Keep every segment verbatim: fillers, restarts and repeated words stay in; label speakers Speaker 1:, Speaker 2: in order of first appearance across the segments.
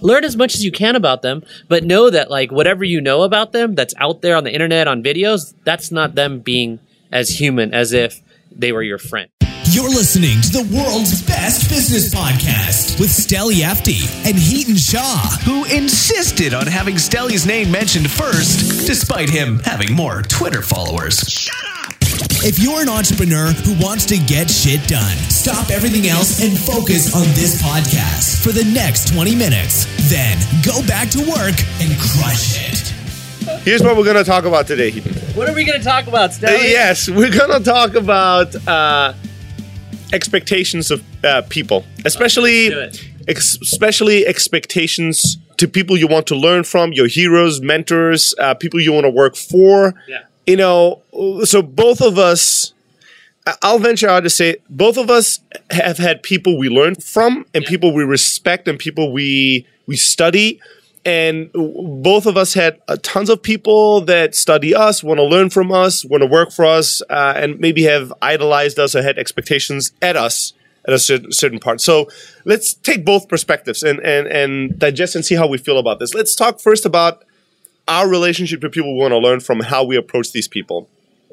Speaker 1: learn as much as you can about them, but know that like whatever you know about them that's out there on the internet, on videos, that's not them being as human as if they were your friend.
Speaker 2: You're listening to the world's best business podcast with Steli Efti and Heaton Shaw, who insisted on having Steli's name mentioned first, despite him having more Twitter followers. Shut up! If you're an entrepreneur who wants to get shit done, stop everything else and focus on this podcast for the next twenty minutes. Then go back to work and crush it.
Speaker 3: Here's what we're going to talk about today, Heaton.
Speaker 1: What are we going to talk about, Steli?
Speaker 3: Uh, yes, we're going to talk about uh, expectations of uh, people, especially, ex- especially expectations to people you want to learn from, your heroes, mentors, uh, people you want to work for.
Speaker 1: Yeah.
Speaker 3: You know, so both of us, I'll venture out to say, both of us have had people we learn from, and yeah. people we respect, and people we we study. And both of us had uh, tons of people that study us, want to learn from us, want to work for us, uh, and maybe have idolized us or had expectations at us at a certain, certain part. So let's take both perspectives and, and, and digest and see how we feel about this. Let's talk first about our relationship to people we want to learn from and how we approach these people.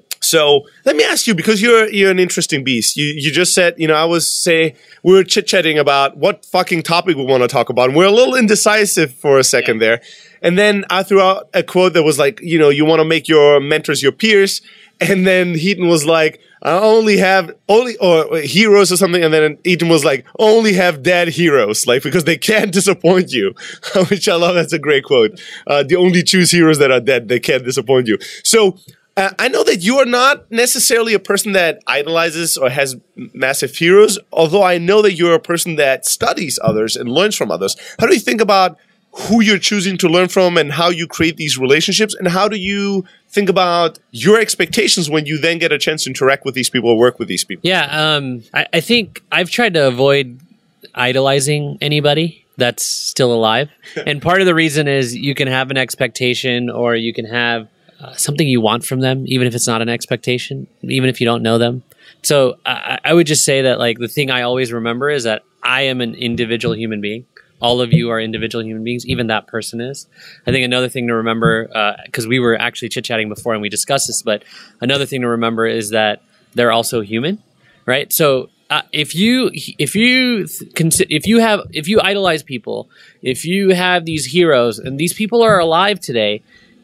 Speaker 3: So let me ask you, because you're you're an interesting beast. You you just said, you know, I was say we were chit chatting about what fucking topic we want to talk about, and we're a little indecisive for a second yeah. there. And then I threw out a quote that was like, you know, you want to make your mentors your peers, and then Heaton was like, I only have only or heroes or something, and then Heaton was like, only have dead heroes, like because they can't disappoint you, which I love. That's a great quote. Uh, they only choose heroes that are dead; they can't disappoint you. So. Uh, I know that you are not necessarily a person that idolizes or has massive heroes, although I know that you're a person that studies others and learns from others. How do you think about who you're choosing to learn from and how you create these relationships? And how do you think about your expectations when you then get a chance to interact with these people or work with these people?
Speaker 1: Yeah, um, I, I think I've tried to avoid idolizing anybody that's still alive. And part of the reason is you can have an expectation or you can have Uh, something you want from them, even if it's not an expectation, even if you don't know them. So I, I would just say that, like, the thing I always remember is that I am an individual human being. All of you are individual human beings. Even that person is. I think another thing to remember, because uh, we were actually chit-chatting before and we discussed this, but another thing to remember is that they're also human, right? So uh, if you if you consider, if you have if you idolize people, if you have these heroes and these people are alive today,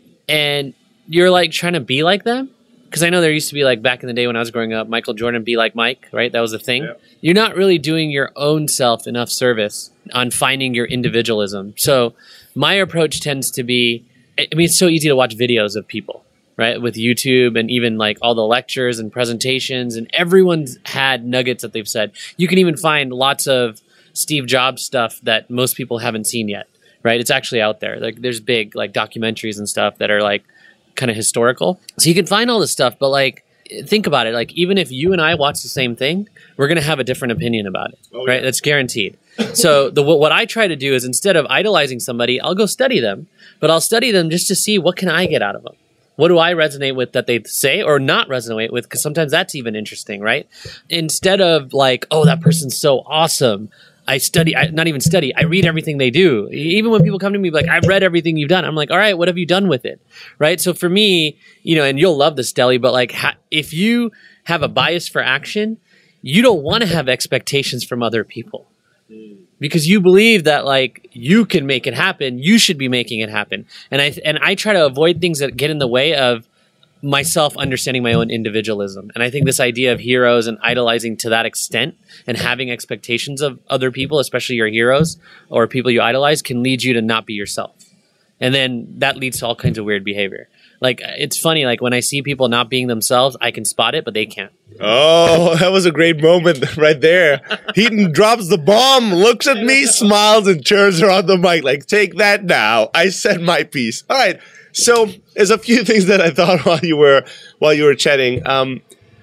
Speaker 1: and you're like trying to be like them, because I know there used to be, like, back in the day when I was growing up, Michael Jordan, be like Mike, right? That was the thing. Yeah. You're not really doing your own self enough service on finding your individualism. So my approach tends to be, I mean, it's so easy to watch videos of people, right? With YouTube and even like all the lectures and presentations, and everyone's had nuggets that they've said. You can even find lots of Steve Jobs stuff that most people haven't seen yet, right? It's actually out there. Like, there's big like documentaries and stuff that are like kind of historical. So you can find all this stuff, but like, think about it. Like, even if you and I watch the same thing, we're going to have a different opinion about it, oh, right? Yeah. That's guaranteed. So the what I try to do is, instead of idolizing somebody, I'll go study them, but I'll study them just to see what can I get out of them. What do I resonate with that they say or not resonate with? Because sometimes that's even interesting, right? Instead of like, oh, that person's so awesome, I study, I, not even study, I read everything they do. Even when people come to me like, I've read everything you've done, I'm like, all right, what have you done with it? Right? So for me, you know, and you'll love this, Steli, but like, ha- if you have a bias for action, you don't want to have expectations from other people. Because you believe that like you can make it happen, you should be making it happen. And I and I try to avoid things that get in the way of myself understanding my own individualism. And I think this idea of heroes and idolizing to that extent and having expectations of other people, especially your heroes or people you idolize, can lead you to not be yourself. And then that leads to all kinds of weird behavior. Like, it's funny, like when I see people not being themselves, I can spot it, but they can't.
Speaker 3: Oh, that was a great moment right there. Heaton drops the bomb, looks at me, smiles, and turns around the mic like, take that now. I said my piece. All right. So there's a few things that I thought while you were while you were chatting. Um,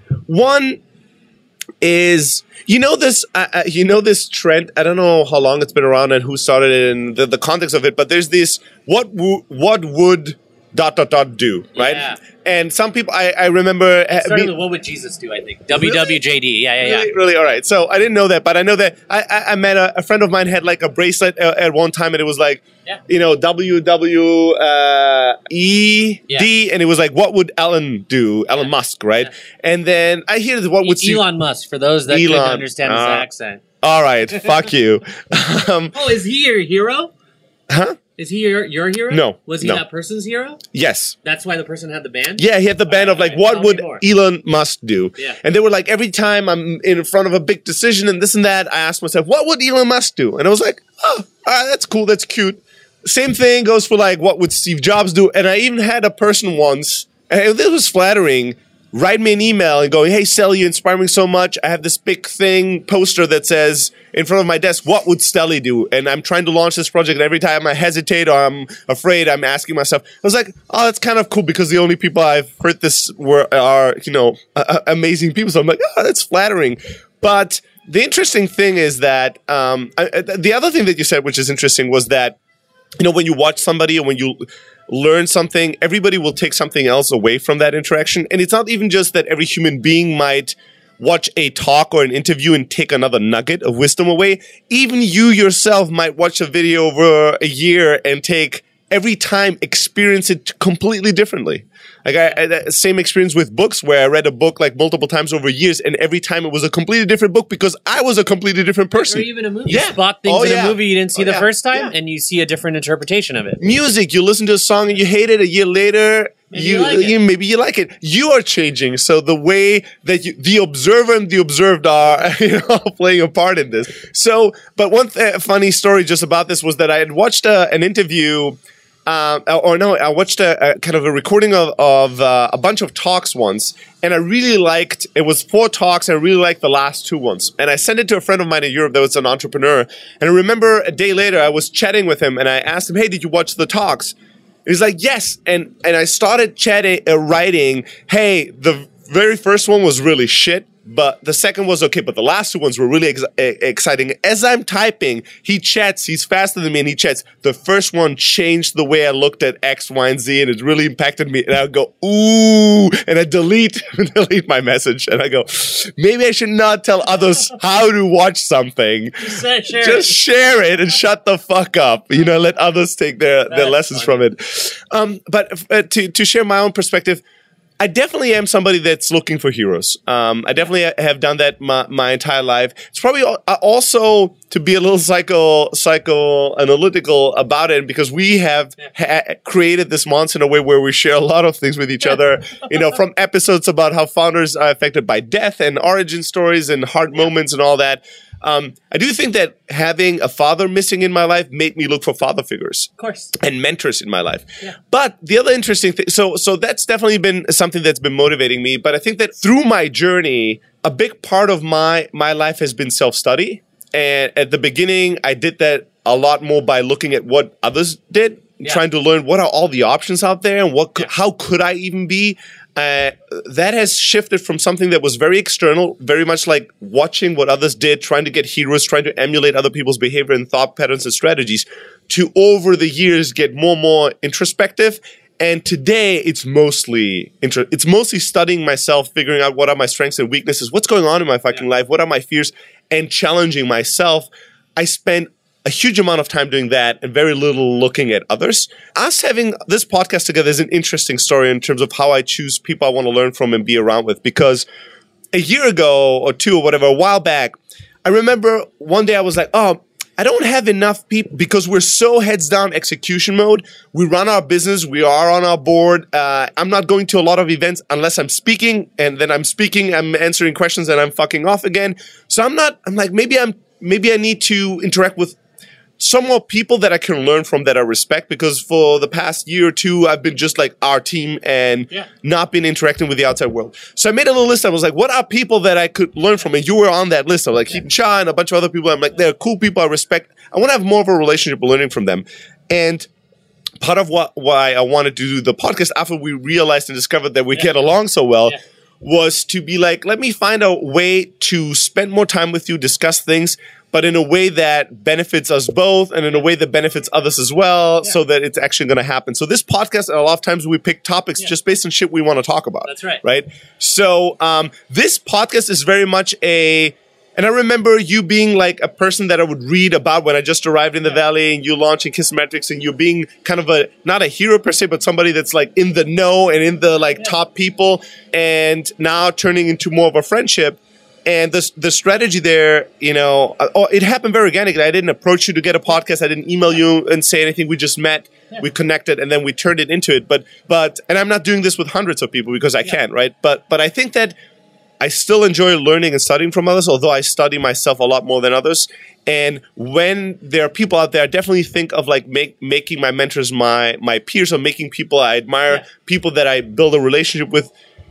Speaker 3: one is, you know this uh, you know this trend. I don't know how long it's been around and who started it and the, the context of it, but there's this what wo- what would dot, dot, dot, do, right?
Speaker 1: Yeah.
Speaker 3: And some people, I, I remember... ha-
Speaker 1: Started
Speaker 3: be-
Speaker 1: with what would Jesus do, I think. W W J D. Yeah, yeah, yeah.
Speaker 3: Really, really, all right. So I didn't know that, but I know that I, I, I met a, a friend of mine had like a bracelet uh, at one time, and it was like,
Speaker 1: Yeah.
Speaker 3: you know, W W uh, E D, and it was like, what would Elon do? Elon
Speaker 1: Yeah.
Speaker 3: Musk, right?
Speaker 1: Yeah.
Speaker 3: And then I hear that what would Steve-
Speaker 1: Elon Musk, for those that
Speaker 3: Elon,
Speaker 1: couldn't understand his
Speaker 3: uh,
Speaker 1: accent.
Speaker 3: All right, fuck you. Um,
Speaker 1: Oh, is he your hero?
Speaker 3: huh?
Speaker 1: Is he your, your hero?
Speaker 3: No,
Speaker 1: Was he
Speaker 3: no.
Speaker 1: that person's hero?
Speaker 3: Yes.
Speaker 1: That's why the person had the band?
Speaker 3: Yeah, he had the band of like,
Speaker 1: Alright,
Speaker 3: what
Speaker 1: tell
Speaker 3: would
Speaker 1: me more.
Speaker 3: Elon Musk do?
Speaker 1: Yeah.
Speaker 3: And they were like, every time I'm in front of a big decision and this and that, I asked myself, what would Elon Musk do? And I was like, oh, all right, that's cool, that's cute. Same thing goes for like, what would Steve Jobs do? And I even had a person once, and this was flattering, write me an email and go, hey, Stelly, you inspire me so much. I have this big thing, poster that says in front of my desk, what would Stelly do? And I'm trying to launch this project. And every time I hesitate or I'm afraid, I'm asking myself, I was like, oh, that's kind of cool because the only people I've heard this were are, you know, uh, amazing people. So I'm like, oh, that's flattering. But the interesting thing is that um, I, the other thing that you said, which is interesting, was that, you know, when you watch somebody or when you learn something, everybody will take something else away from that interaction. And it's not even just that every human being might watch a talk or an interview and take another nugget of wisdom away. Even you yourself might watch a video over a year and take every time experience it completely differently. Like I, I that same experience with books where I read a book like multiple times over years, and every time it was a completely different book because I was a completely different
Speaker 1: Or
Speaker 3: person.
Speaker 1: even a movie.
Speaker 3: Yeah.
Speaker 1: You spot things
Speaker 3: Oh,
Speaker 1: in
Speaker 3: yeah.
Speaker 1: a movie you didn't see
Speaker 3: Oh,
Speaker 1: the
Speaker 3: yeah.
Speaker 1: first time,
Speaker 3: Yeah.
Speaker 1: and you see a different interpretation of it.
Speaker 3: Music, you listen to a song and you hate it. A year later,
Speaker 1: Maybe
Speaker 3: you,
Speaker 1: you like it.
Speaker 3: you maybe you like it. You are changing, so the way that you, the observer and the observed are, you know, playing a part in this. So, but one th- funny story just about this was that I had watched a, an interview. Um, or no, I watched a, a kind of a recording of, of uh, a bunch of talks once, and I really liked, it was four talks, and I really liked the last two ones. And I sent it to a friend of mine in Europe that was an entrepreneur, and I remember a day later, I was chatting with him, and I asked him, hey, did you watch the talks? He was like, yes, and, and I started chatting, uh, writing, hey, the very first one was really shit, but the second was okay, but the last two ones were really ex- exciting. As I'm typing, he chats, he's faster than me, and he chats. The first one changed the way I looked at X, Y, and Z, and it really impacted me. And I go, ooh, and I delete, delete my message, and I go, maybe I should not tell others how to watch something.
Speaker 1: Just share
Speaker 3: Just
Speaker 1: it.
Speaker 3: share it and shut the fuck up. You know, let others take their, their
Speaker 1: That's
Speaker 3: lessons
Speaker 1: funny.
Speaker 3: from it. Um, but uh, to, to share my own perspective, I definitely am somebody that's looking for heroes. Um, I definitely have done that my, my entire life. It's probably al- also to be a little psycho, psychoanalytical about it, because we have ha- created this monster in a way where we share a lot of things with each other. You know, from episodes about how founders are affected by death and origin stories and hard moments and all that. Um, I do think that having a father missing in my life made me look for father figures
Speaker 1: Of course.
Speaker 3: and mentors in my life.
Speaker 1: Yeah.
Speaker 3: But the other interesting thing, so so that's definitely been something that's been motivating me. But I think that through my journey, a big part of my my life has been self-study. And at the beginning, I did that a lot more by looking at what others did,
Speaker 1: Yeah.
Speaker 3: trying to learn what are all the options out there and what could,
Speaker 1: Yeah.
Speaker 3: how could I even be. Uh, that has shifted from something that was very external, very much like watching what others did, trying to get heroes, trying to emulate other people's behavior and thought patterns and strategies, to over the years get more and more introspective. And today it's mostly inter- it's mostly studying myself, figuring out what are my strengths and weaknesses, what's going on in my fucking life, what are my fears, and challenging myself. I spend a huge amount of time doing that and very little looking at others. Us having this podcast together is an interesting story in terms of how I choose people I want to learn from and be around with. Because a year ago or two or whatever, a while back, I remember one day I was like, oh, I don't have enough people because we're so heads down execution mode. We run our business. We are on our board. Uh, I'm not going to a lot of events unless I'm speaking, and then I'm speaking, I'm answering questions, and I'm fucking off again. So I'm not, I'm like, maybe I'm, maybe I need to interact with some more people that I can learn from that I respect, because for the past year or two, I've been just like our team and
Speaker 1: Yeah.
Speaker 3: not been interacting with the outside world. So I made a little list. I was like, what are people that I could learn from? And you were on that list. I'm like, Heaton Shah and a bunch of other people. I'm like, they're cool people I respect. I want to have more of a relationship learning from them. And part of what why I wanted to do the podcast after we realized and discovered that we
Speaker 1: Yeah.
Speaker 3: get along so well
Speaker 1: Yeah.
Speaker 3: was to be like, let me find a way to spend more time with you, discuss things, but in a way that benefits us both and in a way that benefits others as well, yeah. so that it's actually going to happen. So this podcast, a lot of times we pick topics yeah. just based on shit we want to talk about.
Speaker 1: That's right.
Speaker 3: Right? So um, this podcast is very much a... And I remember you being like a person that I would read about when I just arrived in the yeah. Valley, and you launching Kissmetrics, and you being kind of a, not a hero per se, but somebody that's like in the know and in the like yeah. top people, and now turning into more of a friendship. And the, the strategy there, you know, oh, it happened very organically. I didn't approach you to get a podcast. I didn't email you and say anything. We just met, yeah. we connected, and then we turned it into it. But, but, and I'm not doing this with hundreds of people because I yeah. can't, right? But, but I think that I still enjoy learning and studying from others, although I study myself a lot more than others. And when there are people out there, I definitely think of like make, making my mentors my my peers, or making people I admire, yeah. people that I build a relationship with.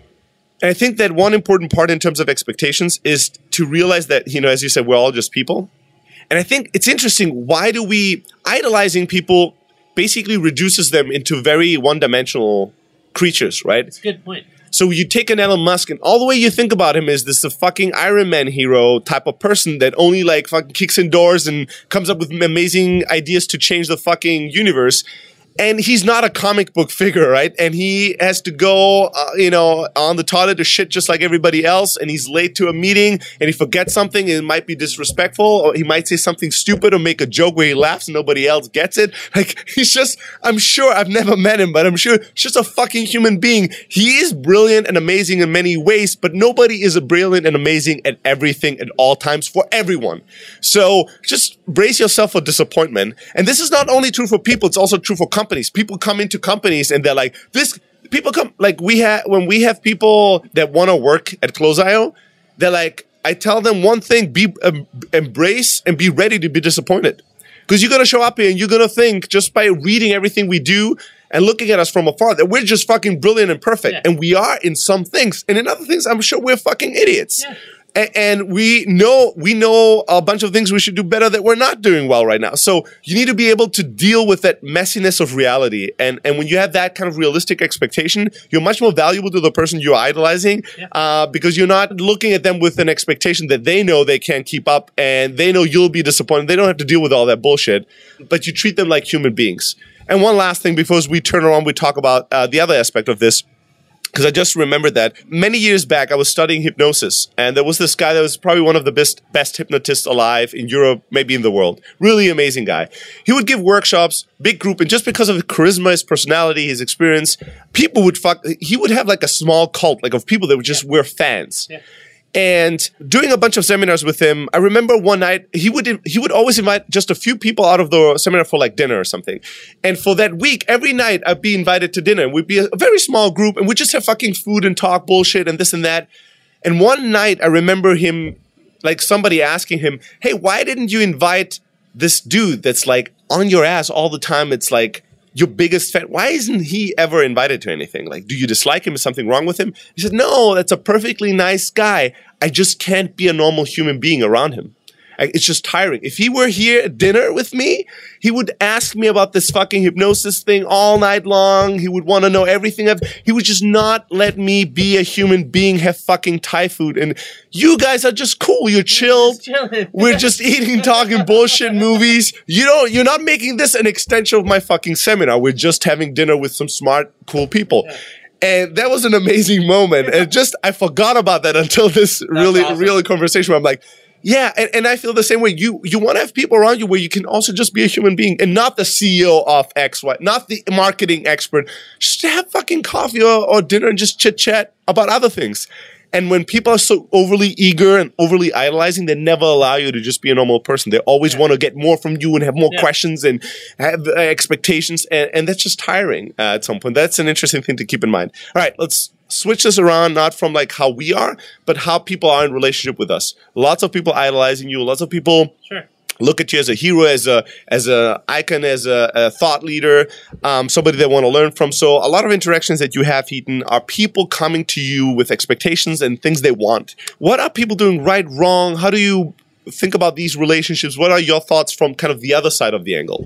Speaker 3: And I think that one important part in terms of expectations is to realize that, you know, as you said, we're all just people. And I think it's interesting, why do we, idolizing people basically reduces them into very one-dimensional creatures, right?
Speaker 1: That's a good point.
Speaker 3: So you take an Elon Musk, and all the way you think about him is this a fucking Iron Man hero type of person that only like fucking kicks in doors and comes up with amazing ideas to change the fucking universe. And he's not a comic book figure, right? And he has to go, uh, you know, on the toilet to shit just like everybody else. And he's late to a meeting, and he forgets something, and it might be disrespectful, or he might say something stupid or make a joke where he laughs and nobody else gets it. Like, he's just, I'm sure, I've never met him, but I'm sure he's just a fucking human being. He is brilliant and amazing in many ways, but nobody is a brilliant and amazing at everything at all times for everyone. So just brace yourself for disappointment. And this is not only true for people, it's also true for companies. Companies. People come into companies and they're like, this, people come, like we have, when we have people that want to work at Close dot I O, they're like, I tell them one thing, be, um, embrace and be ready to be disappointed. Because you're going to show up here and you're going to think, just by reading everything we do and looking at us from afar, that we're just fucking brilliant and perfect. Yeah. And we are in some things. And in other things, I'm sure we're fucking idiots. Yeah. And we know we know a bunch of things we should do better that we're not doing well right now. So you need to be able to deal with that messiness of reality. And and when you have that kind of realistic expectation, you're much more valuable to the person you're idolizing, yeah. uh, because you're not looking at them with an expectation that they know they can't keep up, and they know you'll be disappointed. They don't have to deal with all that bullshit, but you treat them like human beings. And one last thing before we turn around, we talk about uh, the other aspect of this. Because I just remembered that many years back, I was studying hypnosis, and there was this guy that was probably one of the best best hypnotists alive in Europe, maybe in the world. Really amazing guy. He would give workshops, big group, and just because of his charisma, his personality, his experience, people would fuck. He would have like a small cult, like of people that would just yeah. were fans. Yeah. And doing a bunch of seminars with him, I remember one night he would he would always invite just a few people out of the seminar for like dinner or something. And for that week, every night I'd be invited to dinner, and we'd be a very small group, and we'd just have fucking food and talk bullshit and this and that. And one night I remember him, like somebody asking him, "Hey, why didn't you invite this dude that's like on your ass all the time? It's like your biggest fan. Why isn't he ever invited to anything? Like, do you dislike him? Is something wrong with him?" He said, "No, that's a perfectly nice guy. I just can't be a normal human being around him. It's just tiring. If he were here at dinner with me, he would ask me about this fucking hypnosis thing all night long. He would want to know everything. Of, he would just not let me be a human being, have fucking Thai food. And you guys are just cool. You're chilled. Just We're just eating, talking bullshit movies. You don't, you're not making this an extension of my fucking seminar. We're just having dinner with some smart, cool people." Yeah. And that was an amazing moment. And just, I forgot about that until this That's really, awesome. really conversation where I'm like, yeah, and, and I feel the same way. You you want to have people around you where you can also just be a human being and not the C E O of X, Y, not the marketing expert. Just have fucking coffee or, or dinner and just chit chat about other things. And when people are so overly eager and overly idolizing, they never allow you to just be a normal person. They always yeah. want to get more from you and have more yeah. questions and have uh, expectations. And, and that's just tiring uh, at some point. That's an interesting thing to keep in mind. All right, let's switch this around, not from like how we are, but how people are in relationship with us. Lots of people idolizing you. Lots of people
Speaker 1: sure.
Speaker 3: look at you as a hero, as a as a icon, as a, a thought leader, um, somebody they want to learn from. So a lot of interactions that you have, Heaton, are people coming to you with expectations and things they want. What are people doing right, wrong? How do you think about these relationships? What are your thoughts from kind of the other side of the angle?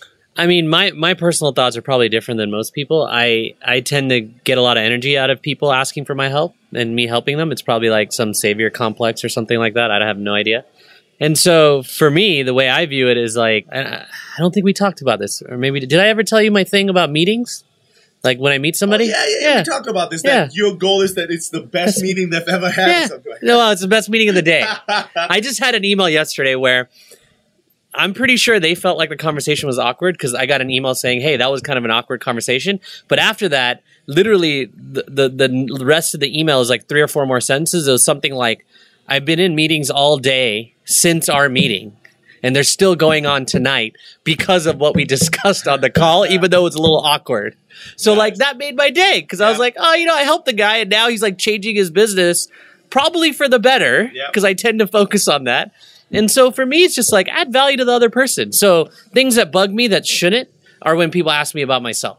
Speaker 1: I mean, my, my personal thoughts are probably different than most people. I, I tend to get a lot of energy out of people asking for my help and me helping them. It's probably like some savior complex or something like that. I have no idea. And so for me, the way I view it is like, I, I don't think we talked about this, or maybe did I ever tell you my thing about meetings? Like when I meet somebody?
Speaker 3: Oh, yeah, yeah, yeah, we talked about this. That
Speaker 1: Yeah.
Speaker 3: your goal is that it's the best meeting they've ever had
Speaker 1: Yeah.
Speaker 3: or something like that.
Speaker 1: No, it's the best meeting of the day. I just had an email yesterday where I'm pretty sure they felt like the conversation was awkward because I got an email saying, hey, that was kind of an awkward conversation. But after that, literally the, the, the rest of the email is like three or four more sentences. It was something like, I've been in meetings all day since our meeting, and they're still going on tonight because of what we discussed on the call, even though it's a little awkward. So like that made my day because I was like, oh, you know, I helped the guy, and now he's like changing his business probably for the better because
Speaker 3: Yep.
Speaker 1: I tend to focus on that. And so for me, it's just like add value to the other person. So things that bug me that shouldn't are when people ask me about myself.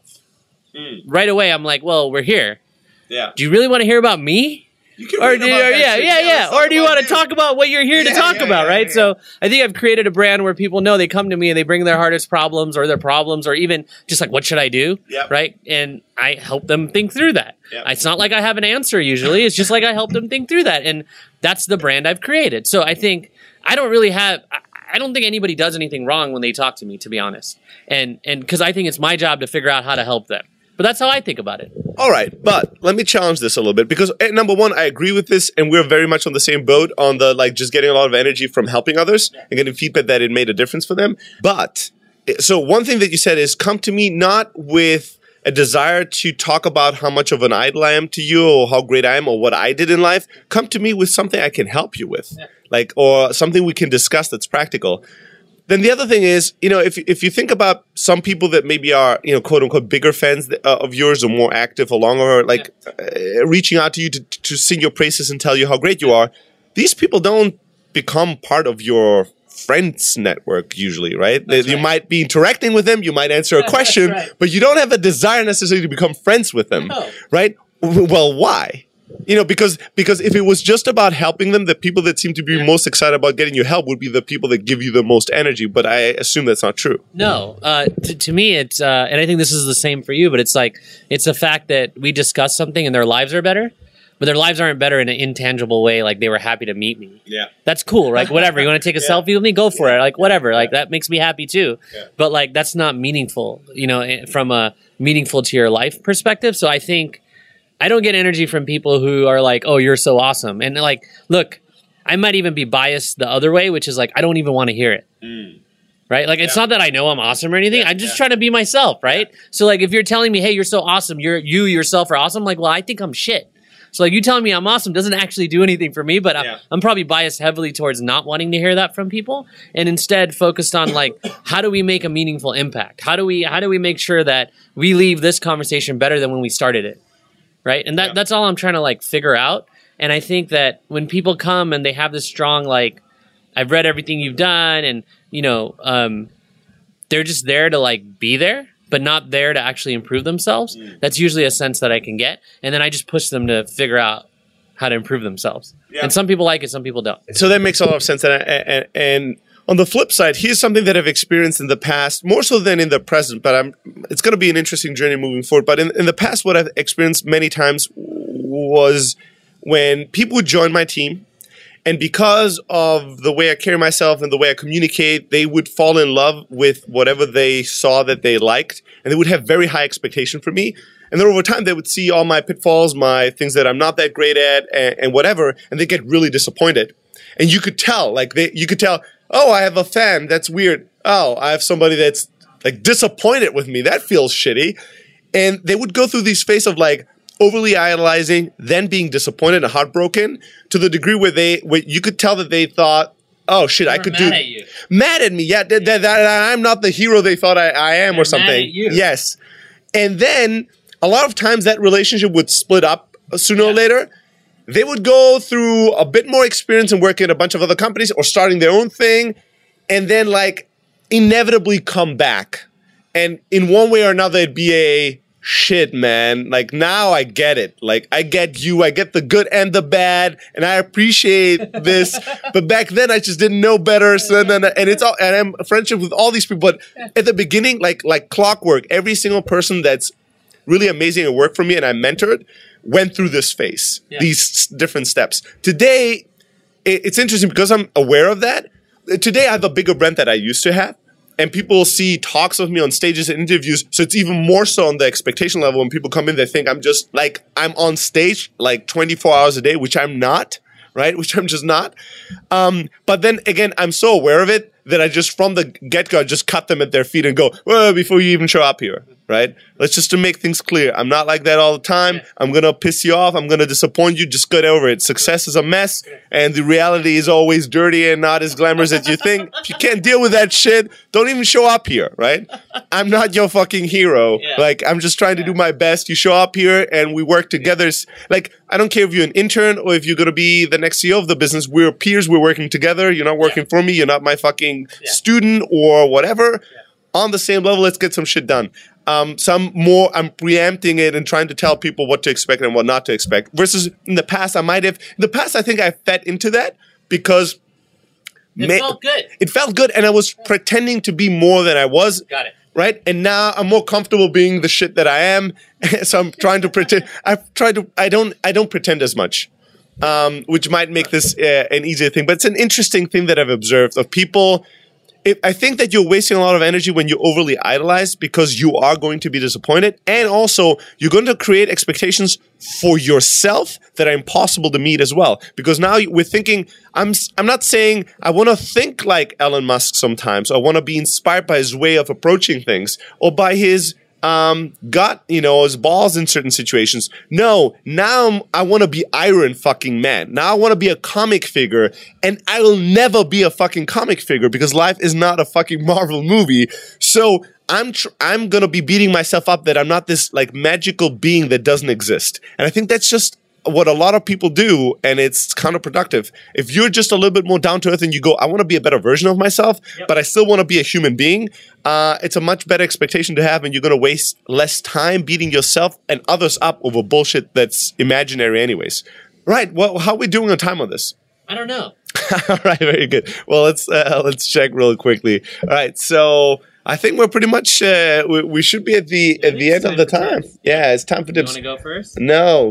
Speaker 3: Mm.
Speaker 1: Right away, I'm like, well, we're here.
Speaker 3: Yeah.
Speaker 1: Do you really want to hear about me?
Speaker 3: You can
Speaker 1: Or
Speaker 3: read
Speaker 1: do,
Speaker 3: about
Speaker 1: or,
Speaker 3: that
Speaker 1: yeah,
Speaker 3: shit.
Speaker 1: yeah, yeah.
Speaker 3: let's
Speaker 1: Or do you
Speaker 3: about
Speaker 1: want to talk about what you're here to
Speaker 3: Yeah,
Speaker 1: talk
Speaker 3: yeah,
Speaker 1: about,
Speaker 3: yeah,
Speaker 1: right?
Speaker 3: yeah.
Speaker 1: So I think I've created a brand where people know they come to me and they bring their hardest problems or their problems or even just like, what should I do?
Speaker 3: Yep.
Speaker 1: Right? And I help them think through that.
Speaker 3: Yep.
Speaker 1: It's not like I have an answer usually. It's just like I help them think through that. And that's the brand I've created. So I think I don't really have... I, I don't think anybody does anything wrong when they talk to me, to be honest. And and because I think it's my job to figure out how to help them. But that's how I think about it.
Speaker 3: All right, but let me challenge this a little bit because eh, number one, I agree with this, and we're very much on the same boat on the like just getting a lot of energy from helping others and getting feedback that it made a difference for them. But eh, so one thing that you said is come to me not with a desire to talk about how much of an idol I am to you or how great I am or what I did in life. Come to me with something I can help you with, like or something we can discuss that's practical. Then the other thing is, you know, if if you think about some people that maybe are, you know, quote unquote, bigger fans uh, of yours or more active or longer, like uh, reaching out to you to, to sing your praises and tell you how great you are, these people don't become part of your friends network usually, right? They, you
Speaker 1: right.
Speaker 3: might be interacting with them, you might answer a question,
Speaker 1: right.
Speaker 3: but you don't have a desire necessarily to become friends with them,
Speaker 1: No.
Speaker 3: right? W- Well, why? You know, because because if it was just about helping them, the people that seem to be most excited about getting your help would be the people that give you the most energy. But I assume that's not true.
Speaker 1: No, uh, to, to me, it's, uh, and I think this is the same for you, but it's like, it's the fact that we discuss something and their lives are better, but their lives aren't better in an intangible way. Like they were happy to meet me.
Speaker 3: Yeah.
Speaker 1: That's cool, right? Whatever. You want to take a
Speaker 3: Yeah.
Speaker 1: selfie with me? Go for it. Like whatever. Like that makes me happy too.
Speaker 3: Yeah.
Speaker 1: But like, that's not meaningful, you know, eh, from a meaningful to your life perspective. So I think I don't get energy from people who are like, oh, you're so awesome. And like, look, I might even be biased the other way, which is like, I don't even want to hear it. Right? Like, it's
Speaker 3: Yeah.
Speaker 1: not that I know I'm awesome or anything.
Speaker 3: Yeah,
Speaker 1: I'm just
Speaker 3: yeah.
Speaker 1: trying to be myself, right? So, like, if you're telling me, hey, you're so awesome, you're you yourself are awesome, like, well, I think I'm shit. So, like, you telling me I'm awesome doesn't actually do anything for me, but
Speaker 3: Yeah.
Speaker 1: I, I'm probably biased heavily towards not wanting to hear that from people, and instead focused on like, how do we make a meaningful impact? How do we how do we make sure that we leave this conversation better than when we started it, right? And that
Speaker 3: Yeah.
Speaker 1: that's all I'm trying to like figure out. And I think that when people come and they have this strong like, I've read everything you've done, and you know, um, they're just there to like be there, but not there to actually improve themselves.
Speaker 3: Mm.
Speaker 1: That's usually a sense that I can get, and then I just push them to figure out how to improve themselves.
Speaker 3: Yeah.
Speaker 1: And some people like it, some people don't.
Speaker 3: So that makes a lot of sense. And, and, and on the flip side, here's something that I've experienced in the past, more so than in the present, but I'm, it's going to be an interesting journey moving forward. But in, in the past, what I've experienced many times was when people would join my team, and because of the way I carry myself and the way I communicate, they would fall in love with whatever they saw that they liked, and they would have very high expectation for me. And then over time, they would see all my pitfalls, my things that I'm not that great at, and, and whatever, and they get really disappointed. And you could tell, like they, you could tell, oh, I have a fan. That's weird. Oh, I have somebody that's like disappointed with me. That feels shitty. And they would go through these phases of like overly idolizing, then being disappointed and heartbroken to the degree where they, where you could tell that they thought, oh shit, I
Speaker 1: They're
Speaker 3: could
Speaker 1: mad
Speaker 3: do
Speaker 1: at you.
Speaker 3: mad at me. Yeah, that, that, that I'm not the hero they thought I, I am,
Speaker 1: They're
Speaker 3: or something.
Speaker 1: mad at you.
Speaker 3: Yes, and then a lot of times that relationship would split up sooner or
Speaker 1: Yeah.
Speaker 3: later. They would go through a bit more experience and work in a bunch of other companies or starting their own thing, and then like inevitably come back. And in one way or another, it'd be a shit, man. Like now I get it. Like I get you. I get the good and the bad, and I appreciate this. But back then, I just didn't know better. So then, and it's all. And I'm friendship with all these people. But at the beginning, like like clockwork, every single person that's really amazing at work for me and I mentored went through this phase,
Speaker 1: Yeah.
Speaker 3: these s- different steps. Today, it, it's interesting because I'm aware of that. today I have a bigger brand that I used to have. And people see talks of me on stages and interviews. So it's even more so on the expectation level. When people come in, they think I'm just like, I'm on stage like twenty-four hours a day, which I'm not, right? Which I'm just not. Um, but then again, I'm so aware of it that I just from the get-go, I just cut them at their feet and go, well, before you even show up here, right? Let's just to make things clear. I'm not like that all the time. I'm going to piss you off. I'm going to disappoint you. Just get over it. Success is a mess. And the reality is always dirty and not as glamorous as you think. If you can't deal with that shit, don't even show up here, right? I'm not your fucking hero.
Speaker 1: Yeah.
Speaker 3: Like, I'm just trying to do my best. You show up here and we work together. Like, I don't care if you're an intern or if you're going to be the next C E O of the business. We're peers. We're working together. You're not working for me. You're not my fucking
Speaker 1: Yeah.
Speaker 3: student or whatever. On the same level, let's get some shit done. Um, so I'm more, I'm preempting it and trying to tell people what to expect and what not to expect. Versus in the past, I might have, in the past, I think I fed into that because
Speaker 1: It
Speaker 3: ma-
Speaker 1: felt good.
Speaker 3: It felt good and I was pretending to be more than I was.
Speaker 1: Got it.
Speaker 3: Right? And now I'm more comfortable being the shit that I am. So I'm trying to pretend, I've tried to, I don't, I don't pretend as much. Um, which might make this uh, an easier thing. But it's an interesting thing that I've observed of people. It, I think that you're wasting a lot of energy when you overly idolize because you are going to be disappointed. And also, you're going to create expectations for yourself that are impossible to meet as well. Because now we're thinking, I'm I'm not saying I want to think like Elon Musk sometimes. I want to be inspired by his way of approaching things or by his um, gut, you know, his balls in certain situations. No, now I'm, I want to be Iron fucking Man. Now I want to be a comic figure, and I will never be a fucking comic figure because life is not a fucking Marvel movie. So I'm tr- I'm gonna be beating myself up that I'm not this like magical being that doesn't exist, and I think that's just what a lot of people do, and it's counterproductive. If you're just a little bit more down to earth and you go, I want to be a better version of myself, yep. but I still want to be a human being, uh, it's a much better expectation to have, and you're going to waste less time beating yourself and others up over bullshit that's imaginary anyways. Right, well, how are we doing on time on this?
Speaker 1: I don't know.
Speaker 3: All right, very good. Well, let's uh, let's check real quickly. All right, so I think we're pretty much, uh, we, we should be at the, at the end of the time. Yeah, it's time for
Speaker 1: You
Speaker 3: tips.
Speaker 1: want to go first?
Speaker 3: No.